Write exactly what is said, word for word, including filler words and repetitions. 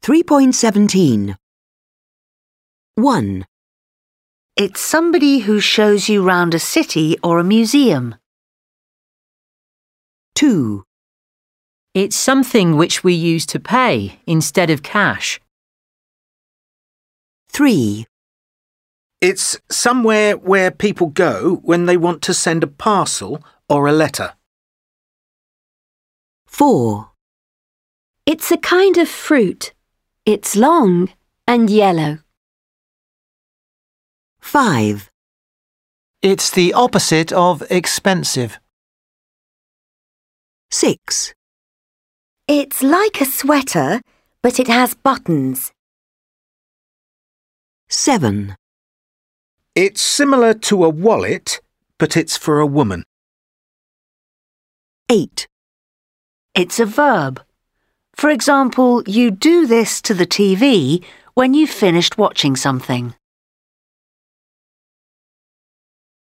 three point seventeen. one. It's somebody who shows you round a city or a museum. two. It's something which we use to pay instead of cash. three. It's somewhere where people go when they want to send a parcel or a letter. four. It's a kind of fruit. It's long and yellow. five. It's the opposite of expensive. six. It's like a sweater, but it has buttons. seven. It's similar to a wallet, but it's for a woman. eight. It's a verb. For example, you do this to the T V when you've finished watching something.